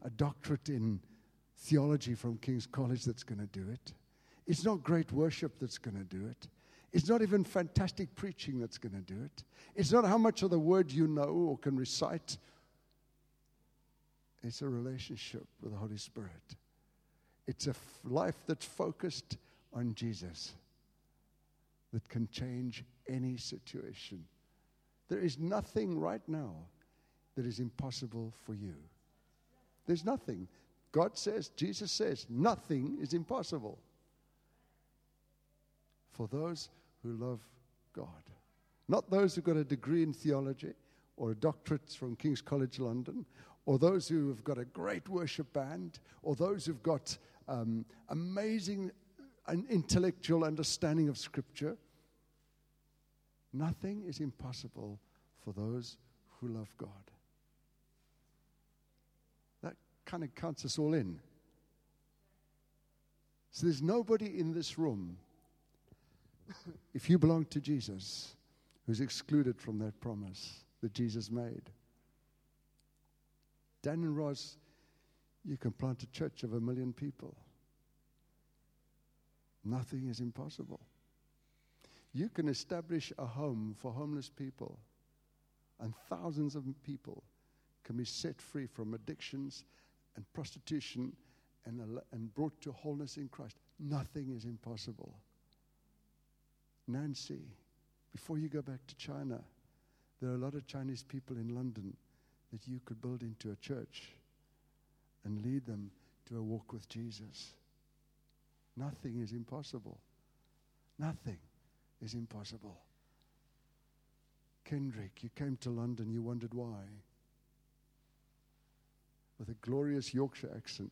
a doctorate in theology from King's College that's going to do it. It's not great worship that's going to do it. It's not even fantastic preaching that's going to do it. It's not how much of the word you know or can recite. It's a relationship with the Holy Spirit. It's a life that's focused on Jesus that can change any situation. There is nothing right now that is impossible for you. There's nothing. God says, Jesus says, nothing is impossible for those who love God. Not those who've got a degree in theology or a doctorate from King's College London, or those who have got a great worship band, or those who've got amazing intellectual understanding of Scripture. Nothing is impossible for those who love God. That kind of counts us all in. So there's nobody in this room, if you belong to Jesus, who's excluded from that promise that Jesus made. Dan and Roz, you can plant a church of 1 million people. Nothing is impossible. You can establish a home for homeless people, and thousands of people can be set free from addictions and prostitution and brought to wholeness in Christ. Nothing is impossible. Nancy, before you go back to China, there are a lot of Chinese people in London that you could build into a church and lead them to a walk with Jesus. Nothing is impossible. Nothing is impossible. Kendrick, you came to London, you wondered why. With a glorious Yorkshire accent.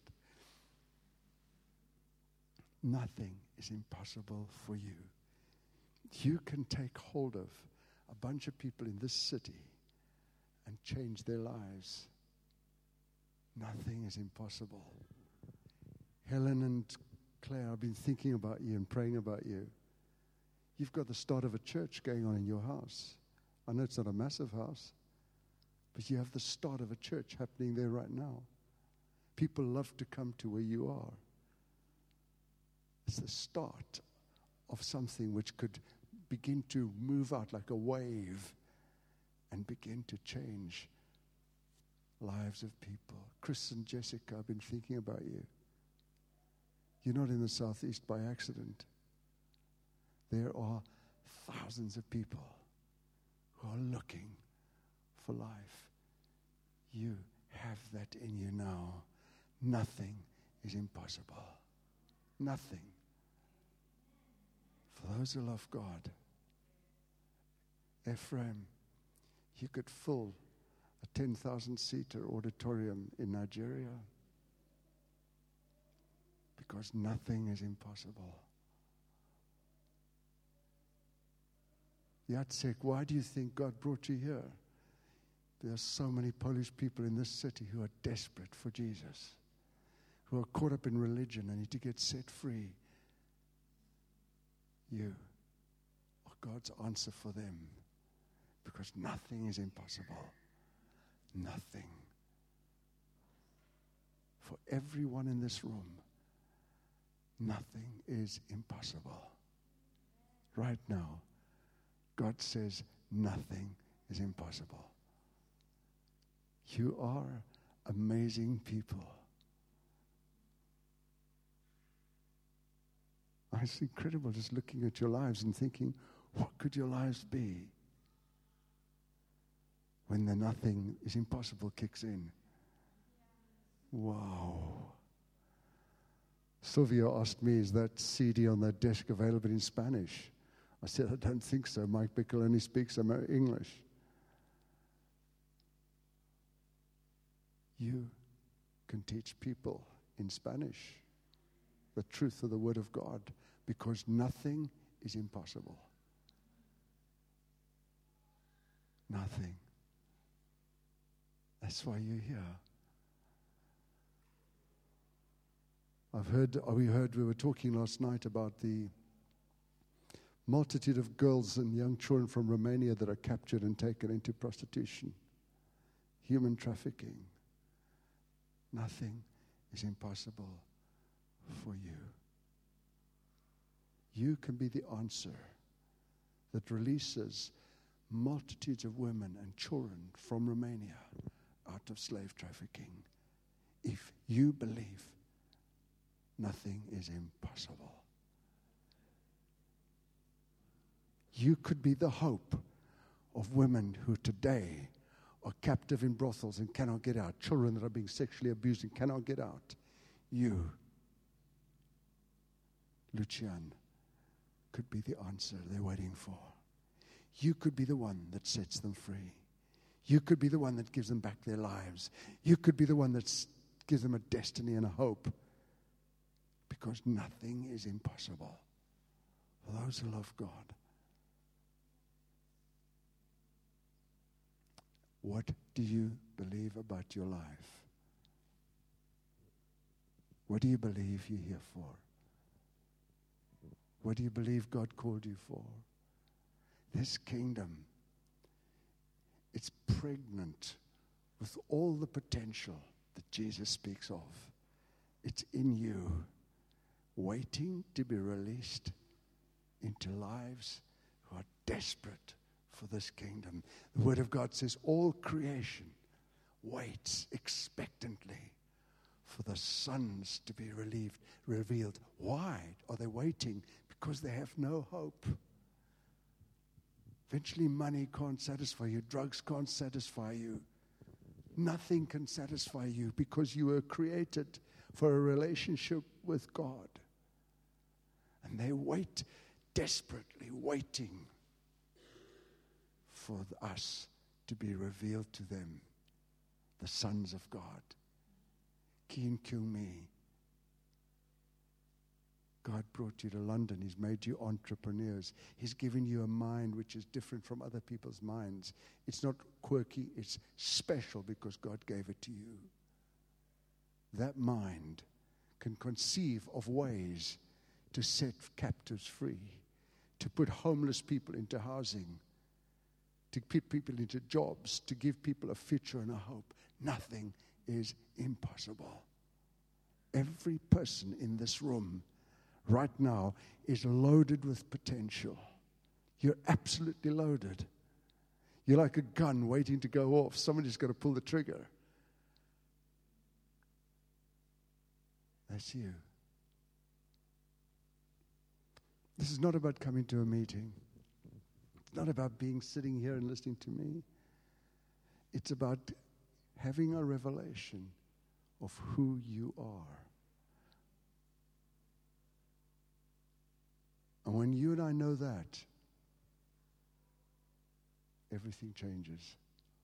Nothing is impossible for you. You can take hold of a bunch of people in this city and change their lives. Nothing is impossible. Helen and Claire, I've been thinking about you and praying about you. You've got the start of a church going on in your house. I know it's not a massive house, but you have the start of a church happening there right now. People love to come to where you are. It's the start of something which could begin to move out like a wave and begin to change lives of people. Chris and Jessica, I've been thinking about you. You're not in the Southeast by accident. There are thousands of people who are looking for life. You have that in you now. Nothing is impossible. Nothing. For those who love God, Ephraim, you could fill a 10,000-seater auditorium in Nigeria because nothing is impossible. Jacek, why do you think God brought you here? There are so many Polish people in this city who are desperate for Jesus, who are caught up in religion and need to get set free. You are God's answer for them because nothing is impossible. Nothing. For everyone in this room, nothing is impossible. Right now, God says nothing is impossible. You are amazing people. It's incredible just looking at your lives and thinking, what could your lives be when the nothing is impossible kicks in? Wow. Sylvia asked me, is that CD on that desk available in Spanish? I said, I don't think so. Mike Bickle only speaks English. You can teach people in Spanish the truth of the Word of God because nothing is impossible. Nothing. That's why you're here. We were talking last night about the multitude of girls and young children from Romania that are captured and taken into prostitution, human trafficking. Nothing is impossible for you. You can be the answer that releases multitudes of women and children from Romania out of slave trafficking. If you believe, nothing is impossible. You could be the hope of women who today are captive in brothels and cannot get out, children that are being sexually abused and cannot get out. You, Lucian, could be the answer they're waiting for. You could be the one that sets them free. You could be the one that gives them back their lives. You could be the one that gives them a destiny and a hope. Because nothing is impossible for those who love God. What do you believe about your life? What do you believe you're here for? What do you believe God called you for? This kingdom, it's pregnant with all the potential that Jesus speaks of. It's in you, waiting to be released into lives who are desperate for this kingdom. The Word of God says all creation waits expectantly for the sons to be revealed. Why are they waiting? Because they have no hope. Eventually money can't satisfy you. Drugs can't satisfy you. Nothing can satisfy you because you were created for a relationship with God. And they wait, desperately waiting for us to be revealed to them, the sons of God. Keen Kyung Mi. God brought you to London. He's made you entrepreneurs. He's given you a mind which is different from other people's minds. It's not quirky, it's special because God gave it to you. That mind can conceive of ways to set captives free, to put homeless people into housing, to put people into jobs, to give people a future and a hope. Nothing is impossible. Every person in this room right now is loaded with potential. You're absolutely loaded. You're like a gun waiting to go off. Somebody's got to pull the trigger. That's you. This is not about coming to a meeting. It's not about sitting here and listening to me. It's about having a revelation of who you are. And when you and I know that, everything changes.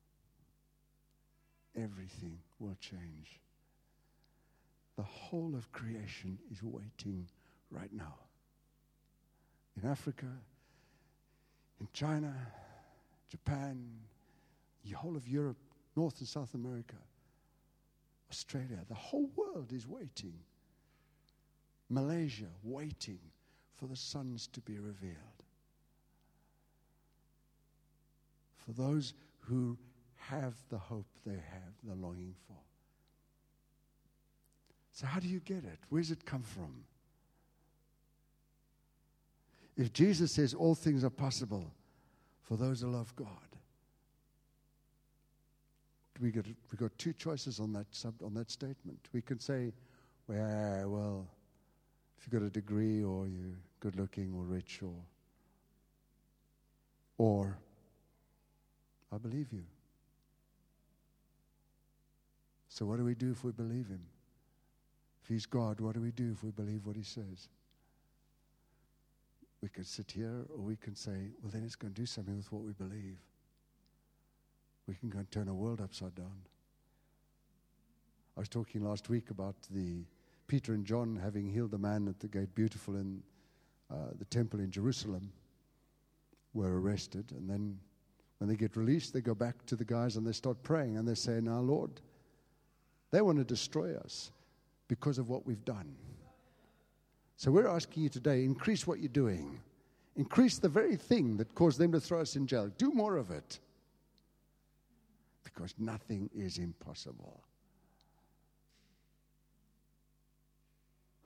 Everything will change. The whole of creation is waiting right now. In Africa, in China, Japan, the whole of Europe, North and South America, Australia, the whole world is waiting. Malaysia, waiting for the sons to be revealed. For those who have the hope they have, the longing for. So how do you get it? Where does it come from? If Jesus says all things are possible for those who love God, we got two choices on that statement. We can say, well, if you've got a degree or you're good looking or rich or I believe you. So what do we do if we believe him? If he's God, what do we do if we believe what he says? We could sit here or we can say, well, then it's going to do something with what we believe. We can go and turn a world upside down. I was talking last week about Peter and John having healed the man at the Gate Beautiful in the temple in Jerusalem, were arrested. And then when they get released, they go back to the guys and they start praying. And they say, now, Lord, they want to destroy us because of what we've done. So we're asking you today, increase what you're doing. Increase the very thing that caused them to throw us in jail. Do more of it. Because nothing is impossible.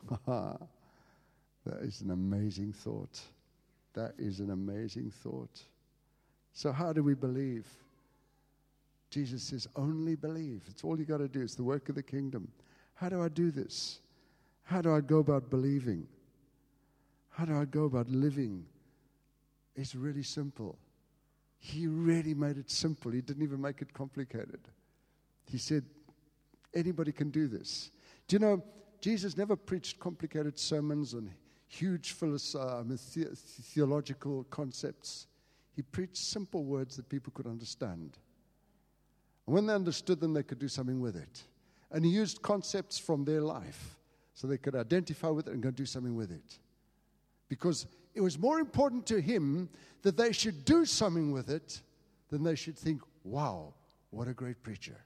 That is an amazing thought. That is an amazing thought. So how do we believe? Jesus says, only believe. It's all you got to do. It's the work of the kingdom. How do I do this? How do I go about believing? How do I go about living? It's really simple. He really made it simple. He didn't even make it complicated. He said, anybody can do this. Do you know, Jesus never preached complicated sermons on huge theological concepts. He preached simple words that people could understand. And when they understood them, they could do something with it. And he used concepts from their life so they could identify with it and go do something with it. Because it was more important to him that they should do something with it than they should think, wow, what a great preacher.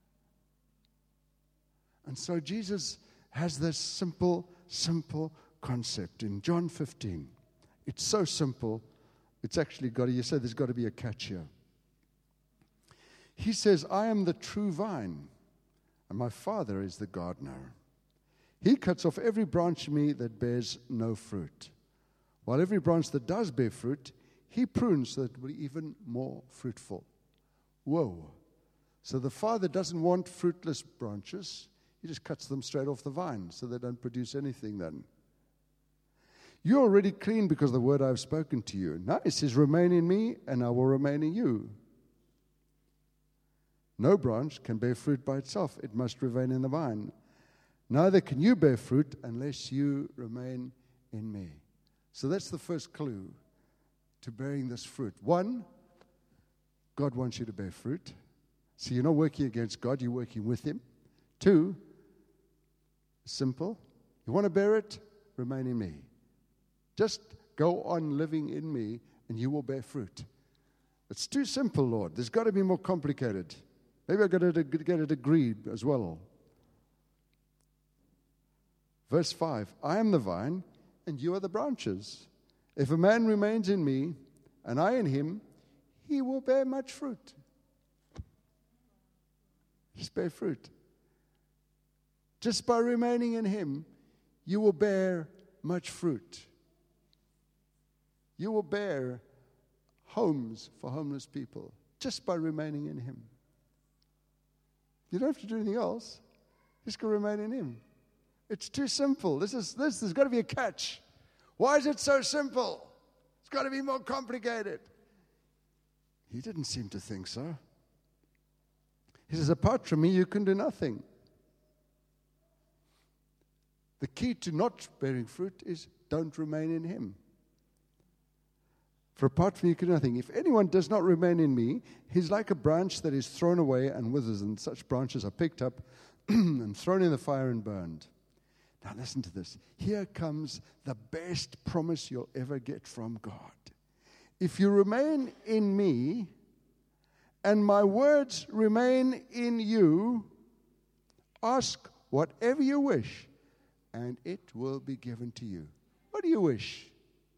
And so Jesus has this simple concept in John 15. It's so simple, it's actually you said there's got to be a catch here. He says, I am the true vine, and my Father is the gardener. He cuts off every branch in me that bears no fruit, while every branch that does bear fruit, he prunes so that it will be even more fruitful. Whoa. So the Father doesn't want fruitless branches. He just cuts them straight off the vine so they don't produce anything then. You're already clean because of the word I have spoken to you. Now it says, remain in me and I will remain in you. No branch can bear fruit by itself. It must remain in the vine. Neither can you bear fruit unless you remain in me. So that's the first clue to bearing this fruit. One, God wants you to bear fruit. So you're not working against God, you're working with him. Two, simple. You want to bear it? Remain in me. Just go on living in me and you will bear fruit. It's too simple, Lord. There's got to be more complicated. Maybe I've got to get a degree as well. Verse 5, I am the vine and you are the branches. If a man remains in me and I in him, he will bear much fruit. Just bear fruit. Just by remaining in him, you will bear much fruit. You will bear homes for homeless people just by remaining in him. You don't have to do anything else. Just go remain in him. It's too simple. There's got to be a catch. Why is it so simple? It's got to be more complicated. He didn't seem to think so. He says, apart from me, you can do nothing. The key to not bearing fruit is don't remain in him. For apart from you can do nothing. If anyone does not remain in me, he's like a branch that is thrown away and withers, and such branches are picked up and thrown in the fire and burned. Now listen to this. Here comes the best promise you'll ever get from God. If you remain in me, and my words remain in you, ask whatever you wish, and it will be given to you. What do you wish?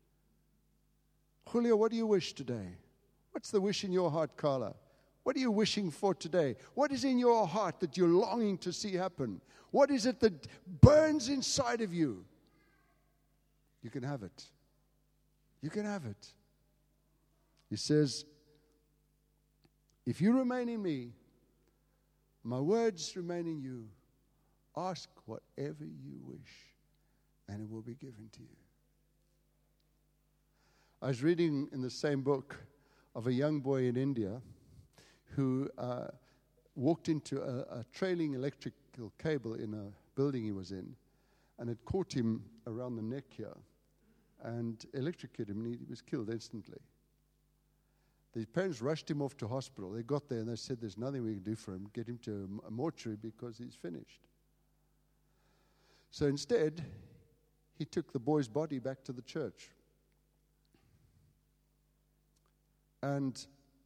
Julio, what do you wish today? What's the wish in your heart, Carla? What are you wishing for today? What is in your heart that you're longing to see happen? What is it that burns inside of you? You can have it. You can have it. He says, if you remain in me, my words remain in you, ask whatever you wish, and it will be given to you. I was reading in the same book of a young boy in India who walked into a trailing electrical cable in a building he was in, and it caught him around the neck here and electrocuted him, and he was killed instantly. The parents rushed him off to hospital. They got there and they said, there's nothing we can do for him. Get him to a mortuary because he's finished. So instead, he took the boy's body back to the church. And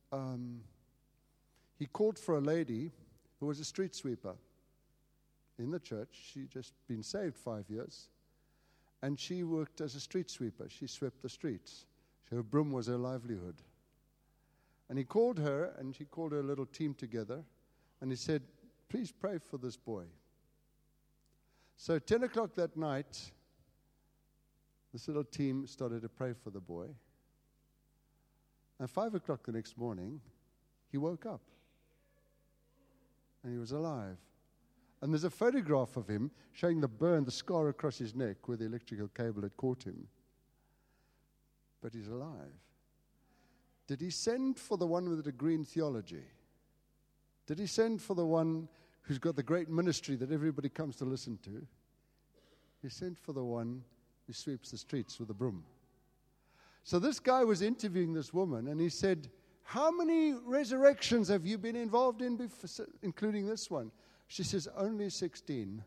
he called for a lady who was a street sweeper in the church. She'd just been saved 5 years. And she worked as a street sweeper. She swept the streets. Her broom was her livelihood. And he called her, and she called her little team together. And he said, please pray for this boy. So 10 o'clock that night, this little team started to pray for the boy. And 5 o'clock the next morning, he woke up. And he was alive. And there's a photograph of him showing the burn, the scar across his neck where the electrical cable had caught him. But he's alive. Did he send for the one with the degree in theology? Did he send for the one who's got the great ministry that everybody comes to listen to? He sent for the one who sweeps the streets with a broom. So this guy was interviewing this woman, and he said, how many resurrections have you been involved in, including this one? She says, only 16.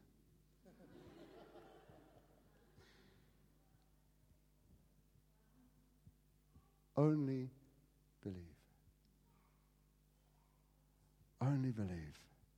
Only believe. Only believe.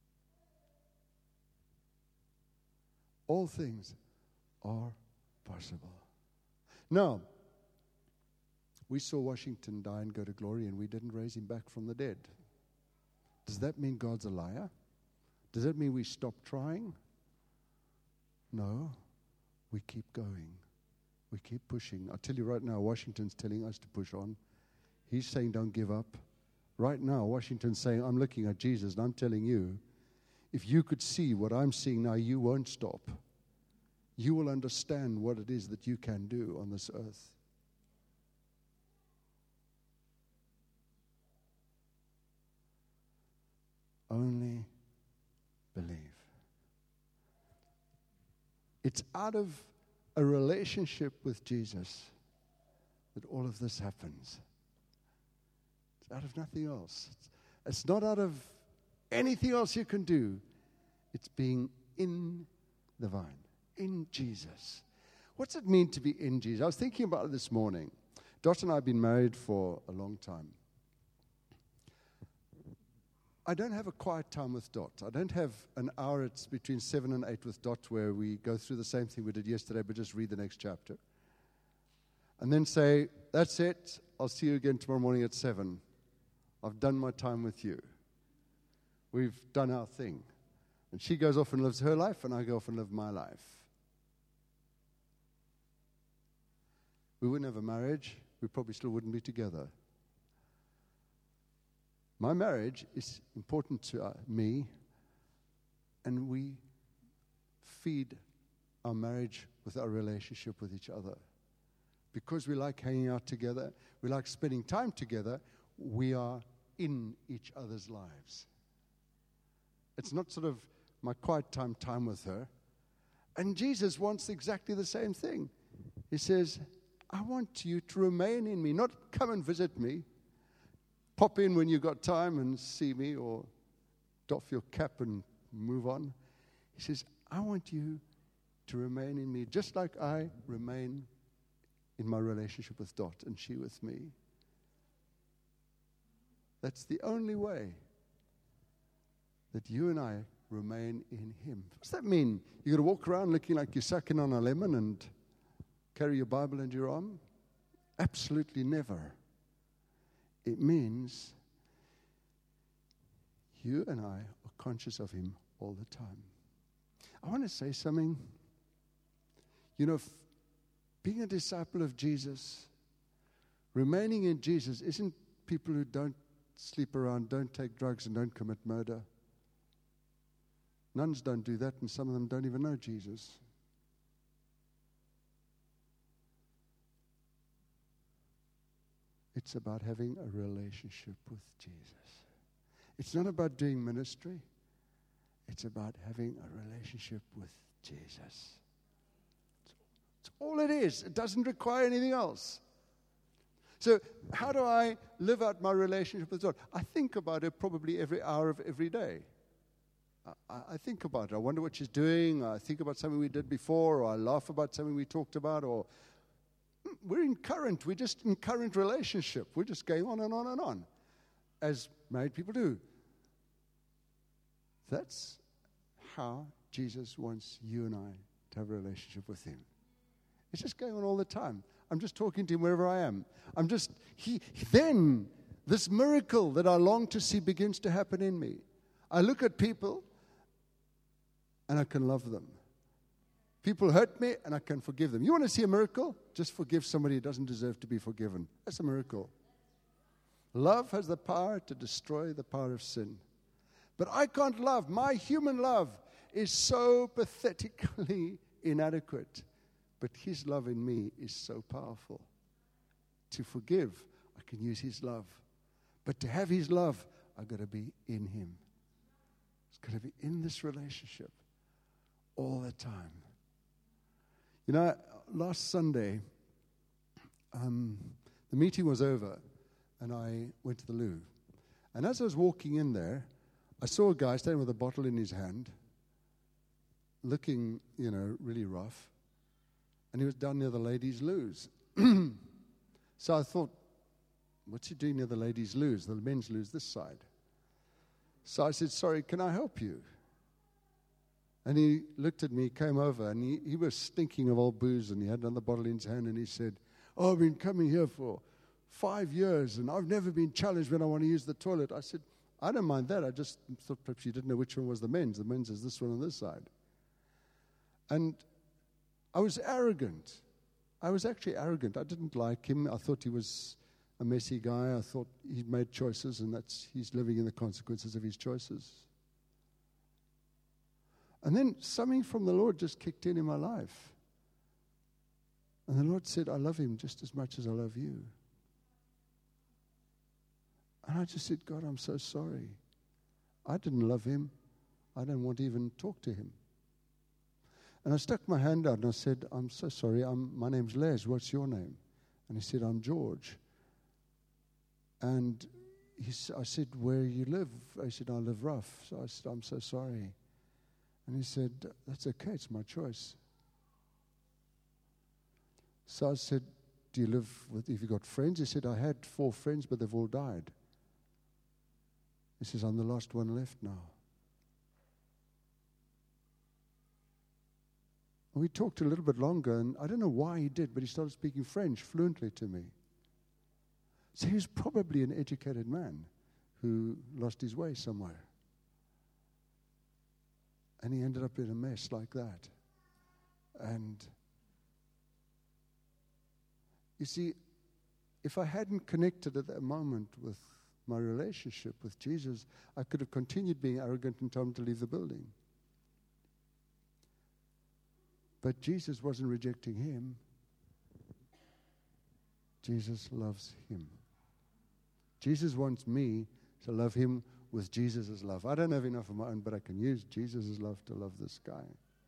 All things are possible. Now, we saw Washington die and go to glory, and we didn't raise him back from the dead. Does that mean God's a liar? Does that mean we stop trying? No. We keep going. We keep pushing. I'll tell you right now, Washington's telling us to push on. He's saying don't give up. Right now, Washington's saying, I'm looking at Jesus, and I'm telling you, if you could see what I'm seeing now, you won't stop. You will understand what it is that you can do on this earth. Only believe. It's out of a relationship with Jesus that all of this happens. It's out of nothing else. It's not out of anything else you can do. It's being in the vine, in Jesus. What's it mean to be in Jesus? I was thinking about it this morning. Dot and I have been married for a long time. I don't have a quiet time with Dot. I don't have an hour, it's between 7 and 8 with Dot, where we go through the same thing we did yesterday, but just read the next chapter. And then say, that's it, I'll see you again tomorrow morning at 7. I've done my time with you. We've done our thing. And she goes off and lives her life, and I go off and live my life. We wouldn't have a marriage. We probably still wouldn't be together. My marriage is important to me, and we feed our marriage with our relationship with each other. Because we like hanging out together, we like spending time together, we are in each other's lives. It's not sort of my quiet time with her. And Jesus wants exactly the same thing. He says, I want you to remain in me, not come and visit me. Pop in when you've got time and see me, or doff your cap and move on. He says, I want you to remain in me, just like I remain in my relationship with Dot and she with me. That's the only way that you and I remain in him. What does that mean? You're going to walk around looking like you're sucking on a lemon and carry your Bible under your arm? Absolutely never. It means you and I are conscious of him all the time. I want to say something. You know, being a disciple of Jesus, remaining in Jesus, isn't people who don't sleep around, don't take drugs, and don't commit murder. Nuns don't do that, and some of them don't even know Jesus. It's about having a relationship with Jesus. It's not about doing ministry. It's about having a relationship with Jesus. It's all it is. It doesn't require anything else. So how do I live out my relationship with God? I think about it probably every hour of every day. I think about it. I wonder what she's doing. I think about something we did before, or I laugh about something we talked about, or we're just in current relationship. We're just going on and on and on, as married people do. That's how Jesus wants you and I to have a relationship with him. It's just going on all the time. I'm just talking to him wherever I am. Then this miracle that I long to see begins to happen in me. I look at people and I can love them. People hurt me, and I can forgive them. You want to see a miracle? Just forgive somebody who doesn't deserve to be forgiven. That's a miracle. Love has the power to destroy the power of sin. But I can't love. My human love is so pathetically inadequate. But His love in me is so powerful. To forgive, I can use His love. But to have His love, I've got to be in Him. It's got to be in this relationship all the time. You know, last Sunday, the meeting was over, and I went to the loo. And as I was walking in there, I saw a guy standing with a bottle in his hand, looking, really rough. And he was down near the ladies' loos. So I thought, what's he doing near the ladies' loos? The men's loos this side. So I said, sorry, can I help you? And he looked at me, came over, and he was stinking of old booze, and he had another bottle in his hand, and he said, oh, I've been coming here for 5 years, and I've never been challenged when I want to use the toilet. I said, I don't mind that. I just thought perhaps you didn't know which one was the men's. The men's is this one on this side. And I was arrogant. I was actually arrogant. I didn't like him. I thought he was a messy guy. I thought he'd made choices, and he's living in the consequences of his choices. And then something from the Lord just kicked in my life. And the Lord said, I love him just as much as I love you. And I just said, God, I'm so sorry. I didn't love him. I don't want to even talk to him. And I stuck my hand out and I said, I'm so sorry. My name's Les. What's your name? And he said, I'm George. And I said, where you live? I said, I live rough. So I said, I'm so sorry. And he said, that's okay. It's my choice. So I said, do you live have you got friends? He said, I had 4 friends, but they've all died. He says, I'm the last one left now. And we talked a little bit longer, and I don't know why he did, but he started speaking French fluently to me. So he was probably an educated man who lost his way somewhere. And he ended up in a mess like that. And you see, if I hadn't connected at that moment with my relationship with Jesus, I could have continued being arrogant and told him to leave the building. But Jesus wasn't rejecting him. Jesus loves him. Jesus wants me to love him with Jesus' love. I don't have enough of my own, but I can use Jesus' love to love this guy.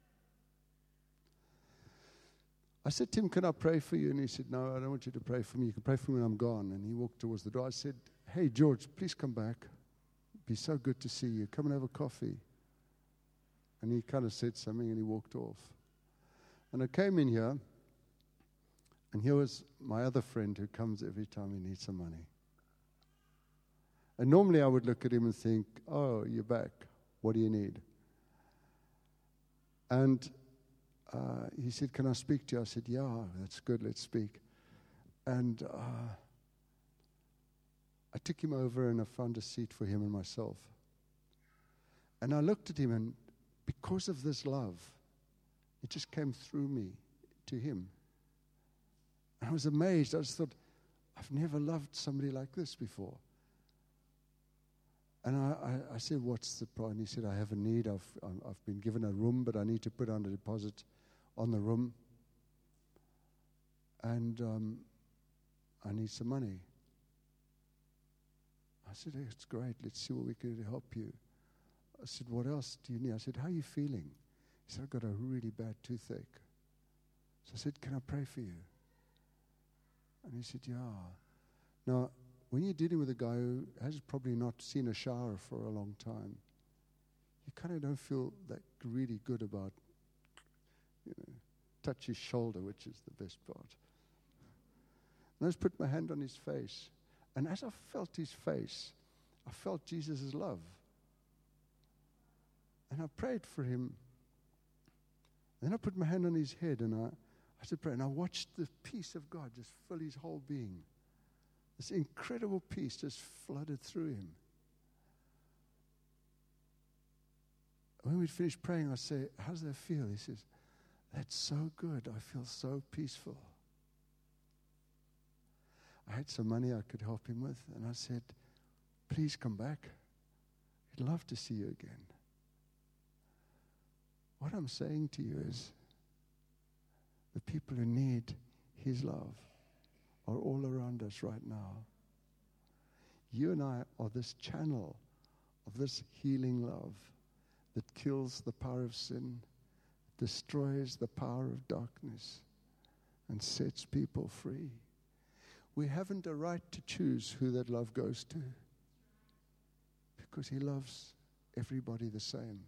I said, Tim, can I pray for you? And he said, no, I don't want you to pray for me. You can pray for me when I'm gone. And he walked towards the door. I said, hey, George, please come back. It'd be so good to see you. Come and have a coffee. And he kind of said something and he walked off. And I came in here, and here was my other friend who comes every time he needs some money. And normally I would look at him and think, oh, you're back. What do you need? And he said, can I speak to you? I said, yeah, that's good, let's speak. And I took him over and I found a seat for him and myself. And I looked at him, and because of this love, it just came through me to him. And I was amazed. I just thought, I've never loved somebody like this before. And I said, what's the problem? He said, I have a need. I've been given a room, but I need to put down a deposit on the room. And I need some money. I said, hey, it's great. Let's see what we can do to help you. I said, what else do you need? I said, how are you feeling? He said, I've got a really bad toothache. So I said, can I pray for you? And he said, yeah. Now, when you're dealing with a guy who has probably not seen a shower for a long time, you kind of don't feel that really good about, touch his shoulder, which is the best part. And I just put my hand on his face. And as I felt his face, I felt Jesus' love. And I prayed for him. Then I put my hand on his head and I said, pray. And I watched the peace of God just fill his whole being. This incredible peace just flooded through him. When we'd finished praying, I say, how does that feel? He says, That's so good. I feel so peaceful. I had some money I could help him with, and I said, please come back. He'd love to see you again. What I'm saying to you is, the people who need His love are all around us right now. You and I are this channel of this healing love that kills the power of sin, destroys the power of darkness, and sets people free. We haven't a right to choose who that love goes to, because He loves everybody the same.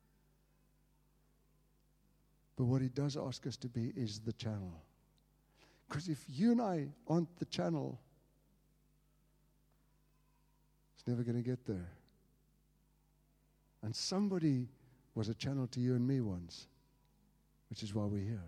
But what He does ask us to be is the channel. Because if you and I aren't the channel, it's never going to get there. And somebody was a channel to you and me once, which is why we're here.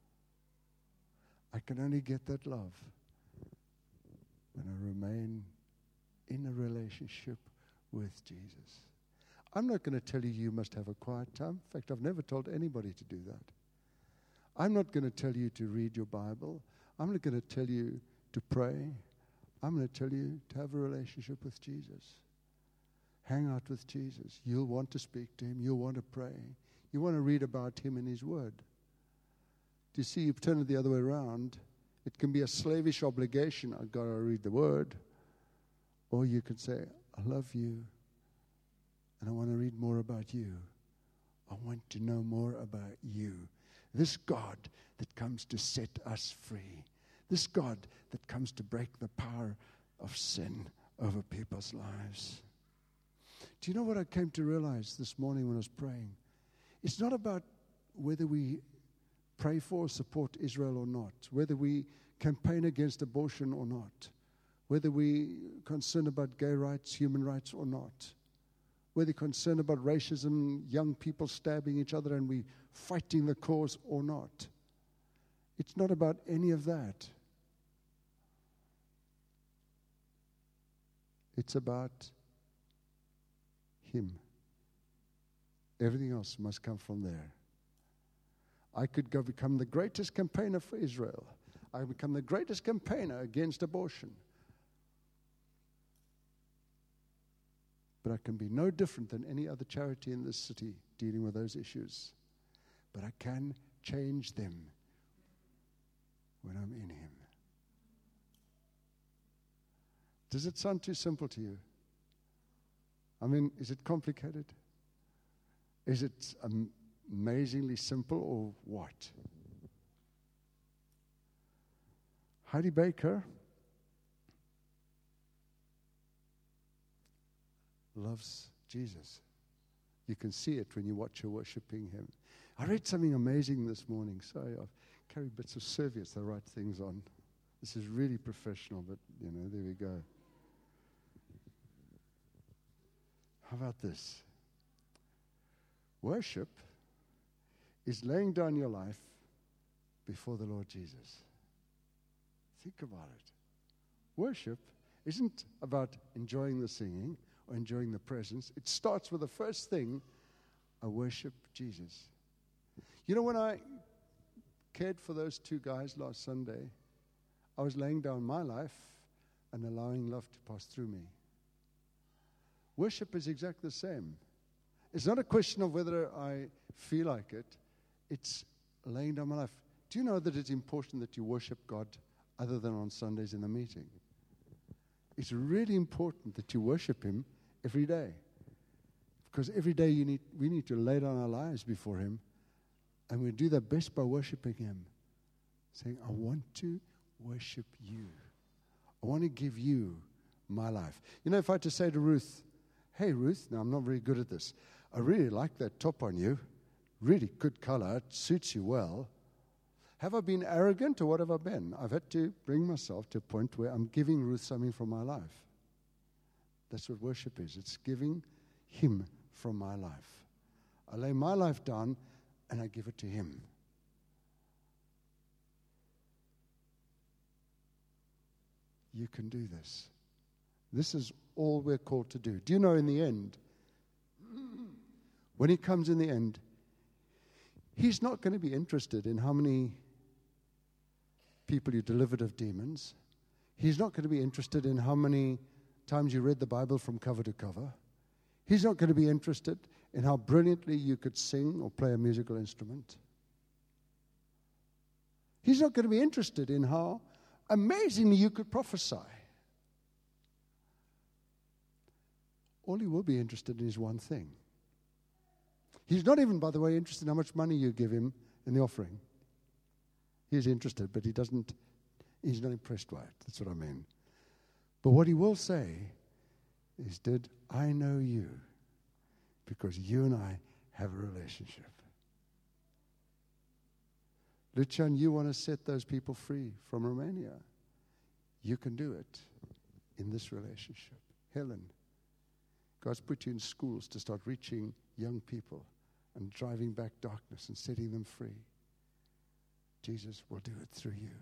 I can only get that love when I remain in a relationship with Jesus. I'm not going to tell you you must have a quiet time. In fact, I've never told anybody to do that. I'm not going to tell you to read your Bible. I'm not going to tell you to pray. I'm going to tell you to have a relationship with Jesus. Hang out with Jesus. You'll want to speak to Him. You'll want to pray. You want to read about Him and His Word. Do you see, you turn it the other way around. It can be a slavish obligation. I've got to read the Word. Or you could say, I love you, and I want to read more about you. I want to know more about you. This God that comes to set us free. This God that comes to break the power of sin over people's lives. Do you know what I came to realize this morning when I was praying? It's not about whether we pray for or support Israel or not, whether we campaign against abortion or not, whether we concerned about gay rights, human rights or not, whether concerned about racism, young people stabbing each other and we fighting the cause or not. It's not about any of that. It's about Him. Everything else must come from there. I could go become the greatest campaigner for Israel. I could become the greatest campaigner against abortion. But I can be no different than any other charity in this city dealing with those issues. But I can change them when I'm in Him. Does it sound too simple to you? I mean, is it complicated? Is it amazingly simple or what? Heidi Baker loves Jesus. You can see it when you watch her worshiping Him. I read something amazing this morning. Sorry, I've carried bits of serviettes to write things on. This is really professional, but, there we go. How about this? Worship is laying down your life before the Lord Jesus. Think about it. Worship isn't about enjoying the singing or enjoying the presence. It starts with the first thing, I worship Jesus. When I cared for those two guys last Sunday, I was laying down my life and allowing love to pass through me. Worship is exactly the same. It's not a question of whether I feel like it. It's laying down my life. Do you know that it's important that you worship God other than on Sundays in the meeting? It's really important that you worship Him every day. Because every day we need to lay down our lives before Him. And we do that best by worshiping Him. Saying, I want to worship You. I want to give You my life. If I had to say to Ruth, hey Ruth, now I'm not very good at this. I really like that top on you. Really good color. It suits you well. Have I been arrogant or what have I been? I've had to bring myself to a point where I'm giving Ruth something from my life. That's what worship is. It's giving Him from my life. I lay my life down and I give it to Him. You can do this. This is all we're called to do. Do you know in the end, when He comes in the end, He's not going to be interested in how many people you delivered of demons. He's not going to be interested in how many times you read the Bible from cover to cover. He's not going to be interested in how brilliantly you could sing or play a musical instrument. He's not going to be interested in how amazingly you could prophesy. All he will be interested in is one thing. He's not even, by the way, interested in how much money you give him in the offering. He's interested, but he's not impressed by it. That's what I mean. But what he will say is, did I know you? Because you and I have a relationship. Lucian, you want to set those people free from Romania. You can do it in this relationship. Helen, God's put you in schools to start reaching young people and driving back darkness and setting them free. Jesus will do it through you.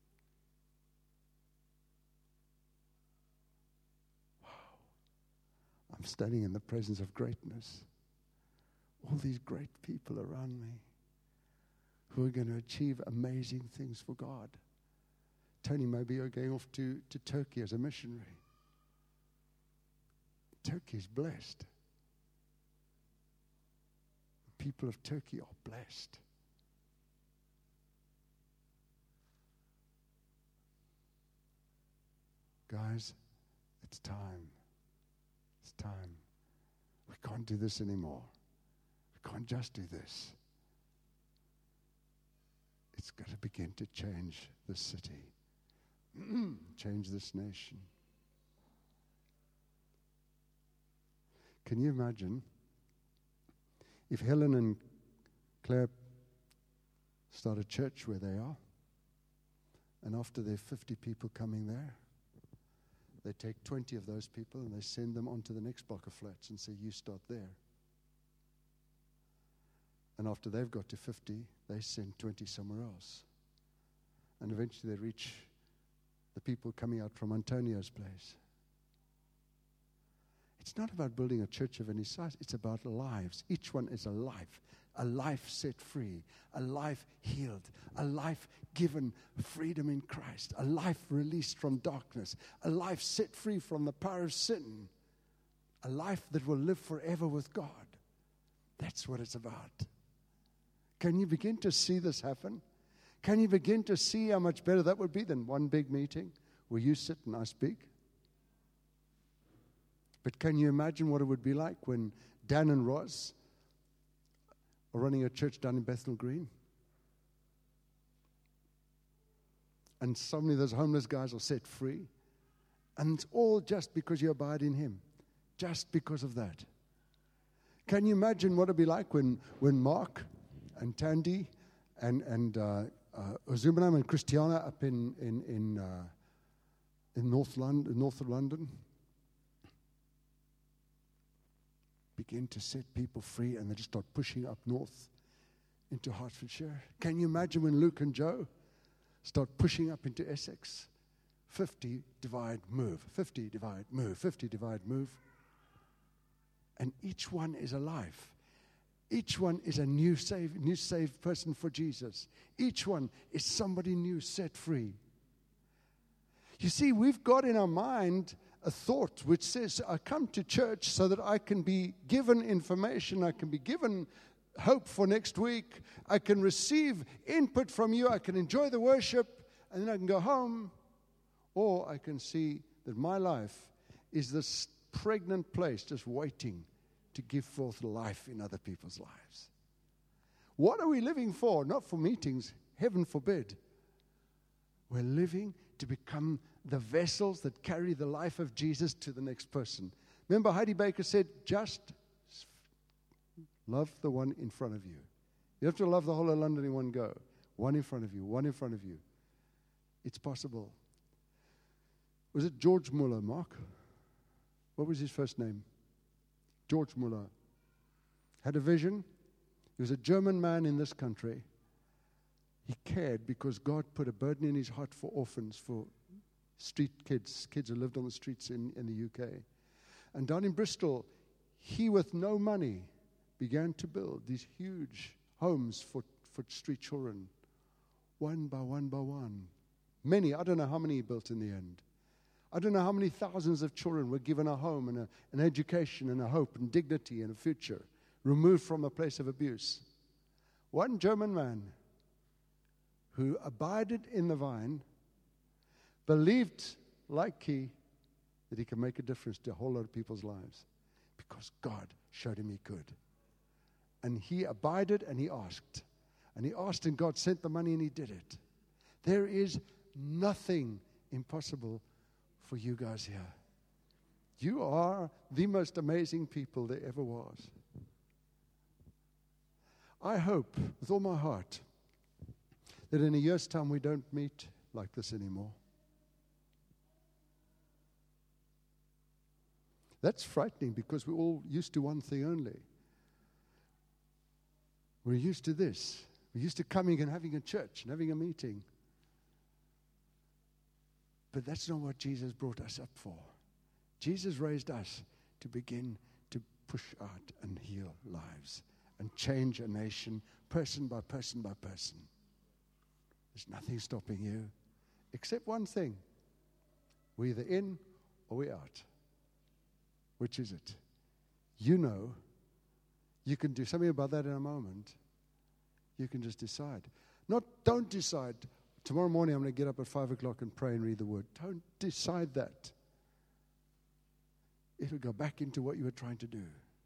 Wow. I'm standing in the presence of greatness. All these great people around me who are going to achieve amazing things for God. Tony, maybe you're going off to Turkey as a missionary. Turkey is blessed. The people of Turkey are blessed. Guys, it's time. It's time. We can't do this anymore. We can't just do this. It's got to begin to change this city, change this nation. Can you imagine if Helen and Claire start a church where they are, and after there are 50 people coming there, they take 20 of those people and they send them onto the next block of flats and say, you start there. And after they've got to 50, they send 20 somewhere else. And eventually they reach the people coming out from Antonio's place. It's not about building a church of any size. It's about lives. Each one is a life set free, a life healed, a life given freedom in Christ, a life released from darkness, a life set free from the power of sin, a life that will live forever with God. That's what it's about. Can you begin to see this happen? Can you begin to see how much better that would be than one big meeting where you sit and I speak? But can you imagine what it would be like when Dan and Roz are running a church down in Bethnal Green? And so many of those homeless guys are set free. And it's all just because you abide in Him. Just because of that. Can you imagine what it would be like when Mark and Tandy and Ozumanam and Christiana up in north of London begin to set people free and they just start pushing up north into Hertfordshire? Can you imagine when Luke and Joe start pushing up into Essex? 50, divide, move. 50, divide, move. 50, divide, move. And each one is a life. Each one is a new saved person for Jesus. Each one is somebody new set free. You see, we've got in our mind a thought which says, I come to church so that I can be given information, I can be given hope for next week, I can receive input from you, I can enjoy the worship, and then I can go home. Or I can see that my life is this pregnant place just waiting to give forth life in other people's lives. What are we living for? Not for meetings, heaven forbid. We're living to become the vessels that carry the life of Jesus to the next person. Remember, Heidi Baker said, just love the one in front of you. You have to love the whole of London in one go. One in front of you, one in front of you. It's possible. Was it George Muller, Mark? What was his first name? George Muller. Had a vision. He was a German man in this country. He cared because God put a burden in his heart for orphans, for street kids who lived on the streets in the UK. And down in Bristol, he with no money began to build these huge homes for street children, one by one by one. Many, I don't know how many he built in the end. I don't know how many thousands of children were given a home and an education and a hope and dignity and a future, removed from a place of abuse. One German man who abided in the vine, believed like he, that he can make a difference to a whole lot of people's lives because God showed him he could. And he abided and he asked. And he asked and God sent the money and he did it. There is nothing impossible for you guys here. You are the most amazing people there ever was. I hope with all my heart that in a year's time we don't meet like this anymore. That's frightening because we're all used to one thing only. We're used to this. We're used to coming and having a church and having a meeting. But that's not what Jesus brought us up for. Jesus raised us to begin to push out and heal lives and change a nation, person by person by person. There's nothing stopping you except one thing. We're either in or we're out. Which is it? You know. You can do something about that in a moment. You can just decide. Don't decide, tomorrow morning I'm going to get up at 5 o'clock and pray and read the Word. Don't decide that. It'll go back into what you were trying to do.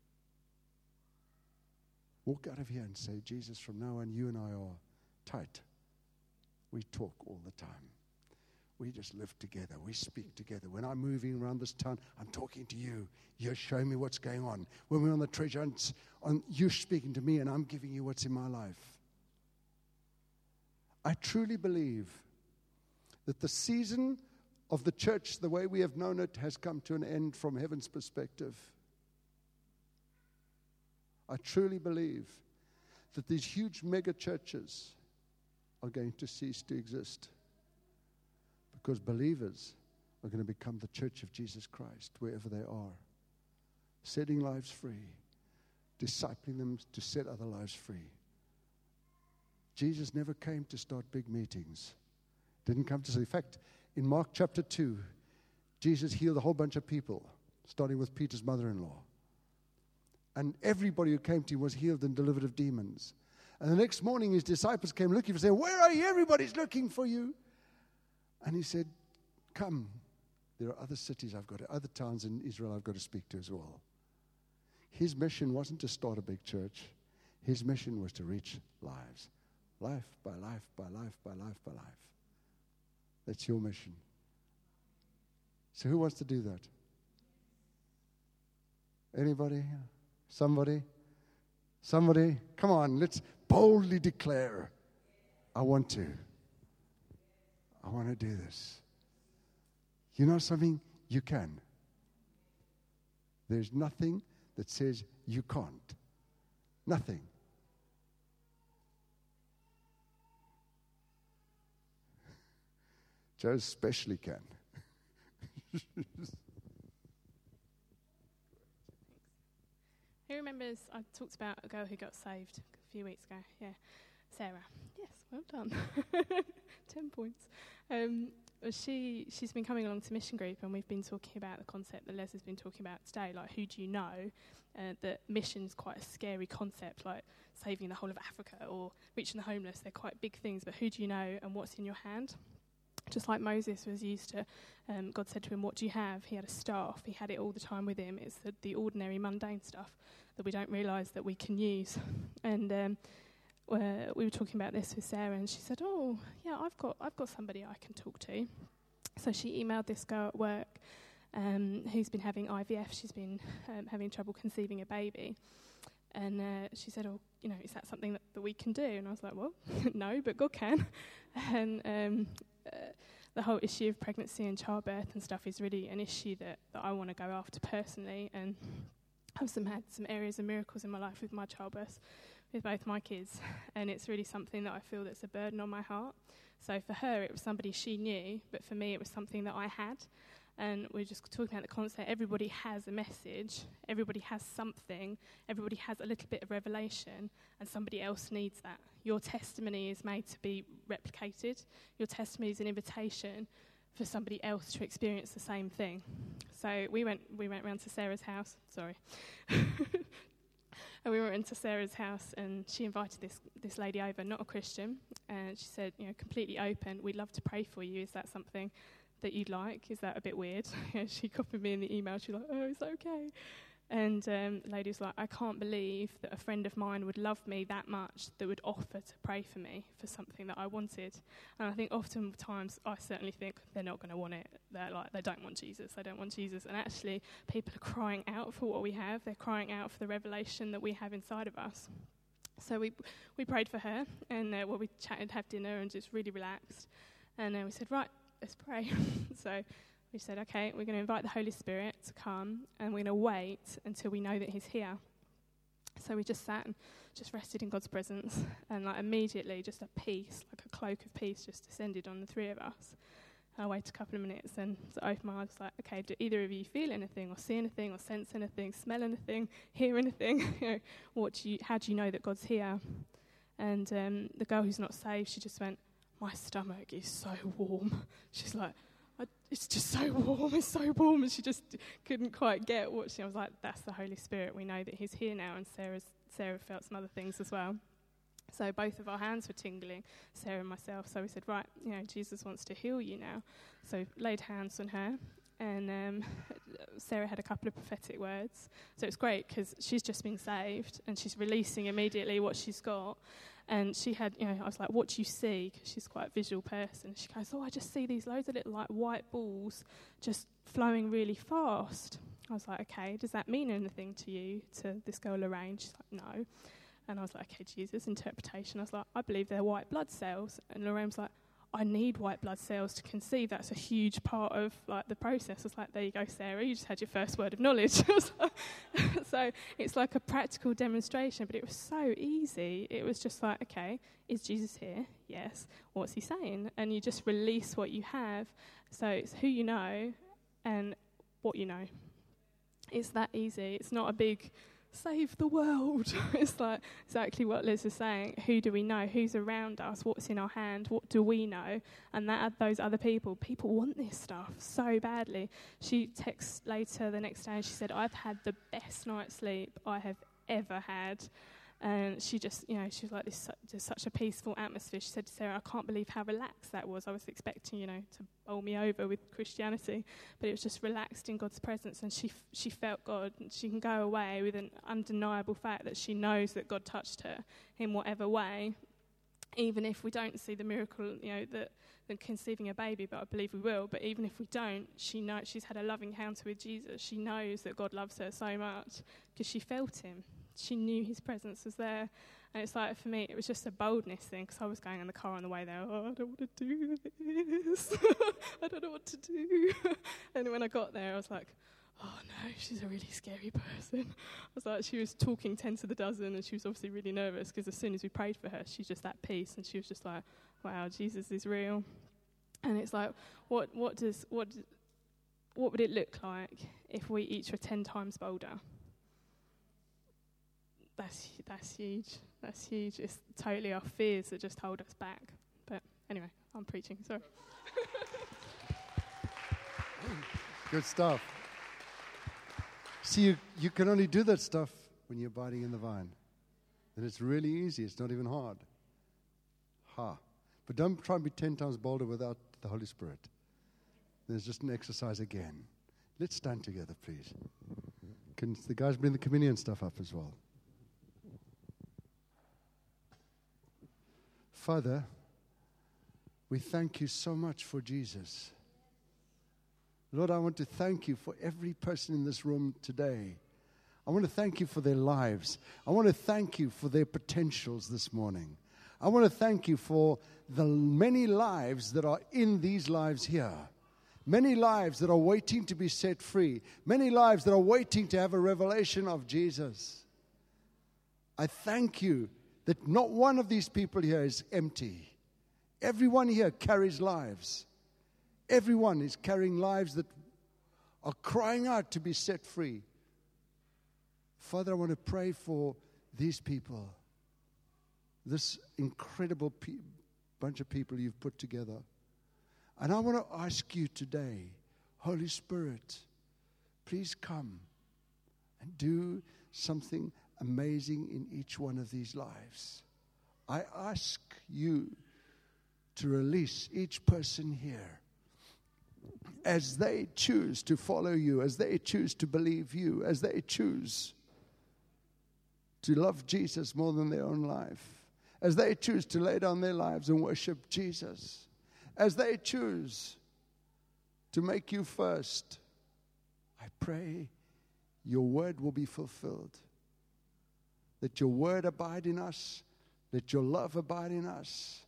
Walk out of here and say, Jesus, from now on you and I are tight. We talk all the time. We just live together. We speak together. When I'm moving around this town, I'm talking to you. You're showing me what's going on. When we're on the treasure hunts, you're speaking to me and I'm giving you what's in my life. I truly believe that the season of the church, the way we have known it, has come to an end from heaven's perspective. I truly believe that these huge mega churches are going to cease to exist. Because believers are going to become the church of Jesus Christ wherever they are. Setting lives free. Discipling them to set other lives free. Jesus never came to start big meetings. Didn't come to say. In fact, in Mark chapter 2, Jesus healed a whole bunch of people, starting with Peter's mother-in-law. And everybody who came to him was healed and delivered of demons. And the next morning his disciples came looking for him, saying, "Where are you? Everybody's looking for you." And he said, "Come, there are other cities other towns in Israel I've got to speak to as well." His mission wasn't to start a big church. His mission was to reach lives. Life by life by life by life by life. That's your mission. So who wants to do that? Anybody? Somebody? Somebody? Come on, let's boldly declare, I want to do this. You know something? You can. There's nothing that says you can't. Nothing. Joe especially can. Who remembers, I talked about a girl who got saved a few weeks ago. Yeah, Sarah. Yes, well done. 10 points. She's been coming along to Mission Group, and we've been talking about the concept that Les has been talking about today, like who do you know? That mission's quite a scary concept, like saving the whole of Africa or reaching the homeless. They're quite big things, but who do you know and what's in your hand? Just like Moses was used to, God said to him, "What do you have?" He had a staff. He had it all the time with him. It's the ordinary, mundane stuff that we don't realise that we can use. And we were talking about this with Sarah, and she said, "Oh, yeah, I've got somebody I can talk to." So she emailed this girl at work who's been having IVF. She's been having trouble conceiving a baby. And she said, "Oh, is that something that we can do?" And I was like, "Well, no, but God can." And the whole issue of pregnancy and childbirth and stuff is really an issue that I want to go after personally. And I've had some areas of miracles in my life with my childbirth, with both my kids. And it's really something that I feel that's a burden on my heart. So for her, it was somebody she knew, but for me, it was something that I had. And we're just talking about the concept. Everybody has a message. Everybody has something. Everybody has a little bit of revelation, and somebody else needs that. Your testimony is made to be replicated. Your testimony is an invitation for somebody else to experience the same thing. So we went round to Sarah's house. Sorry. And we went into Sarah's house, and she invited this lady over, not a Christian, and she said, completely open, we'd love to pray for you. Is that something that you'd like? Is that a bit weird? She copied me in the email. She was like, oh, it's okay. And the lady was like, I can't believe that a friend of mine would love me that much that would offer to pray for me for something that I wanted. And I think oftentimes I certainly think they're not going to want it. They're like, they don't want Jesus. They don't want Jesus. And actually, people are crying out for what we have. They're crying out for the revelation that we have inside of us. So we prayed for her, and we chatted, had dinner, and just really relaxed. And we said, right, let's pray. So we said, okay, we're going to invite the Holy Spirit to come, and we're going to wait until we know that he's here. So we just sat and just rested in God's presence, and immediately just a peace, like a cloak of peace, just descended on the three of us. And I waited a couple of minutes, and to open my eyes, like, okay, do either of you feel anything, or see anything, or sense anything, smell anything, hear anything? How do you know that God's here? And the girl who's not saved, she just went, my stomach is so warm. She's like, it's just so warm, it's so warm. And she just couldn't quite get what I was like, that's the Holy Spirit. We know that he's here now. And Sarah felt some other things as well. So both of our hands were tingling, Sarah and myself. So we said, right, Jesus wants to heal you now. So laid hands on her. And Sarah had a couple of prophetic words. So it's great because she's just been saved and she's releasing immediately what she's got. And she had, I was like, what do you see? Because she's quite a visual person. She goes, I just see these loads of little white balls just flowing really fast. I was like, okay, does that mean anything to you, to this girl Lorraine? She's like, no. And I was like, okay, Jesus, interpretation. I was like, I believe they're white blood cells. And Lorraine was like, I need white blood cells to conceive. That's a huge part of the process. I was like, there you go, Sarah. You just had your first word of knowledge. So it's like a practical demonstration, but it was so easy. It was just like, okay, is Jesus here? Yes. What's he saying? And you just release what you have. So it's who you know and what you know. It's that easy. It's not a big save the world. It's like exactly what Liz is saying. Who do we know? Who's around us? What's in our hand? What do we know? And those other people want this stuff so badly. She texts later the next day and she said, I've had the best night's sleep I have ever had. And she just, she was like, this is such a peaceful atmosphere. She said to Sarah, I can't believe how relaxed that was. I was expecting, to bowl me over with Christianity, but it was just relaxed in God's presence, and she felt God. And she can go away with an undeniable fact that she knows that God touched her in whatever way, even if we don't see the miracle, that conceiving a baby, but I believe we will. But even if we don't, she knows she's had a loving encounter with Jesus. She knows that God loves her so much because she felt him. She knew his presence was there. And it's like, for me, it was just a boldness thing, because I was going in the car on the way there, I don't want to do this. I don't know what to do. And when I got there, I was like, oh no, she's a really scary person. I was like, she was talking 10 to the dozen, and she was obviously really nervous, because as soon as we prayed for her, she's just at peace, and she was just like, wow, Jesus is real. And it's like, what would it look like if we each were 10 times bolder? That's huge. That's huge. It's totally our fears that just hold us back. But anyway, I'm preaching, sorry. Good stuff. See, you can only do that stuff when you're abiding in the vine. And it's really easy. It's not even hard. But don't try and be 10 times bolder without the Holy Spirit. There's just an exercise again. Let's stand together, please. Can the guys bring the communion stuff up as well? Father, we thank you so much for Jesus. Lord, I want to thank you for every person in this room today. I want to thank you for their lives. I want to thank you for their potentials this morning. I want to thank you for the many lives that are in these lives here. Many lives that are waiting to be set free. Many lives that are waiting to have a revelation of Jesus. I thank you that not one of these people here is empty. Everyone here carries lives. Everyone is carrying lives that are crying out to be set free. Father, I want to pray for these people, this incredible bunch of people you've put together. And I want to ask you today, Holy Spirit, please come and do something amazing in each one of these lives. I ask you to release each person here as they choose to follow you, as they choose to believe you, as they choose to love Jesus more than their own life, as they choose to lay down their lives and worship Jesus, as they choose to make you first. I pray your word will be fulfilled. Let your word abide in us. Let your love abide in us.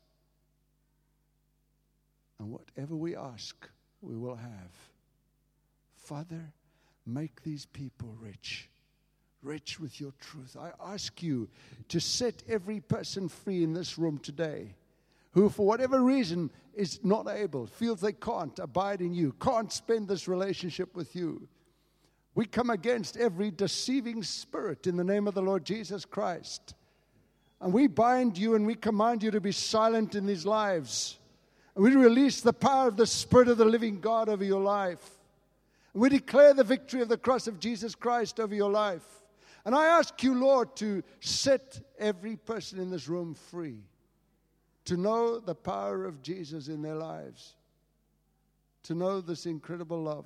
And whatever we ask, we will have. Father, make these people rich with your truth. I ask you to set every person free in this room today who, for whatever reason, is not able, feels they can't abide in you, can't spend this relationship with you. We come against every deceiving spirit in the name of the Lord Jesus Christ. And we bind you and we command you to be silent in these lives. And we release the power of the Spirit of the living God over your life. And we declare the victory of the cross of Jesus Christ over your life. And I ask you, Lord, to set every person in this room free, to know the power of Jesus in their lives, to know this incredible love.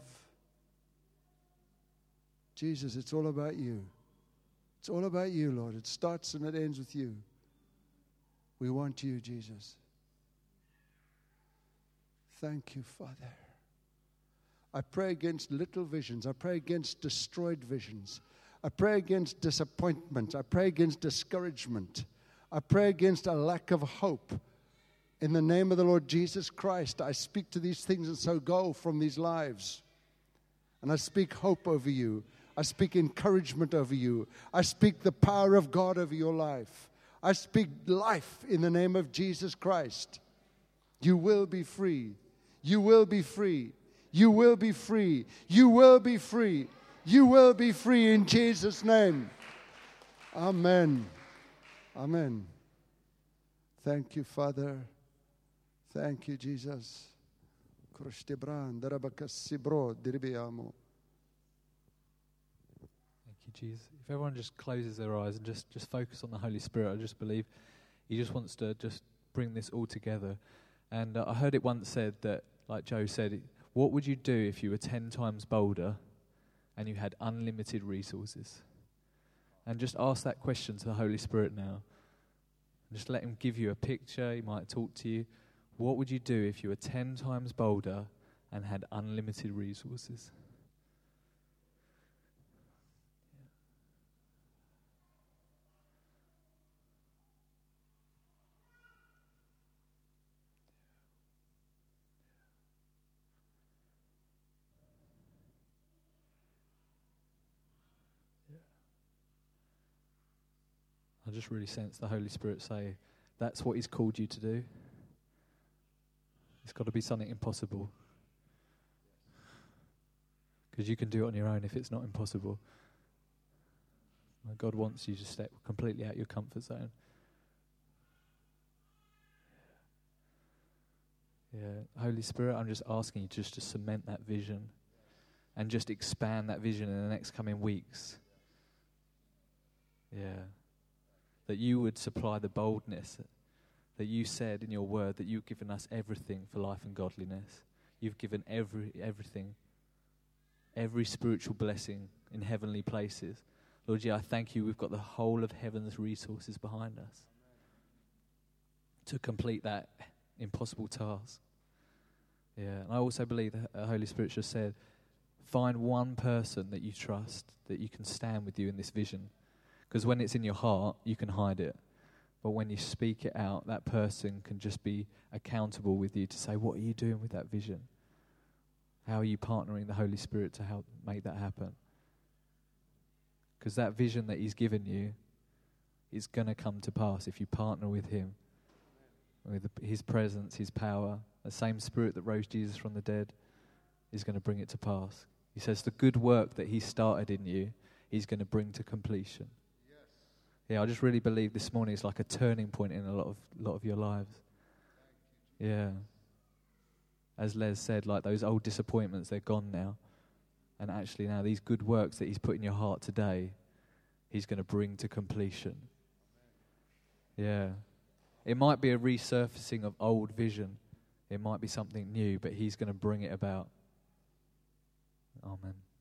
Jesus, it's all about you. It's all about you, Lord. It starts and it ends with you. We want you, Jesus. Thank you, Father. I pray against little visions. I pray against destroyed visions. I pray against disappointment. I pray against discouragement. I pray against a lack of hope. In the name of the Lord Jesus Christ, I speak to these things and so go from these lives. And I speak hope over you. I speak encouragement over you. I speak the power of God over your life. I speak life in the name of Jesus Christ. You will be free. You will be free. You will be free. You will be free. You will be free in Jesus' name. Amen. Amen. Thank you, Father. Thank you, Jesus. Thank you, Jesus. If everyone just closes their eyes and just focus on the Holy Spirit, I just believe He just wants to just bring this all together. And I heard it once said that, like Joe said, what would you do if you were 10 times bolder and you had unlimited resources? And just ask that question to the Holy Spirit now. Just let Him give you a picture. He might talk to you. What would you do if you were 10 times bolder and had unlimited resources? I just really sense the Holy Spirit say, that's what He's called you to do. It's got to be something impossible. Because you can do it on your own if it's not impossible. God wants you to step completely out of your comfort zone. Yeah, Holy Spirit, I'm just asking you just to cement that vision and just expand that vision in the next coming weeks. Yeah. That you would supply the boldness that you said in your word, that you've given us everything for life and godliness. You've given everything, every spiritual blessing in heavenly places. Lord, yeah, I thank you. We've got the whole of heaven's resources behind us to complete that impossible task. Yeah, and I also believe that the Holy Spirit just said, find one person that you trust, that you can stand with you in this vision. Because when it's in your heart, you can hide it. But when you speak it out, that person can just be accountable with you to say, what are you doing with that vision? How are you partnering the Holy Spirit to help make that happen? Because that vision that He's given you is going to come to pass if you partner with Him, with His presence, His power. The same Spirit that rose Jesus from the dead is going to bring it to pass. He says the good work that he started in you, he's going to bring to completion. Yeah, I just really believe this morning is like a turning point in a lot of your lives. Yeah. As Les said, like those old disappointments, they're gone now. And actually now these good works that he's put in your heart today, he's going to bring to completion. Yeah. It might be a resurfacing of old vision. It might be something new, but he's going to bring it about. Amen.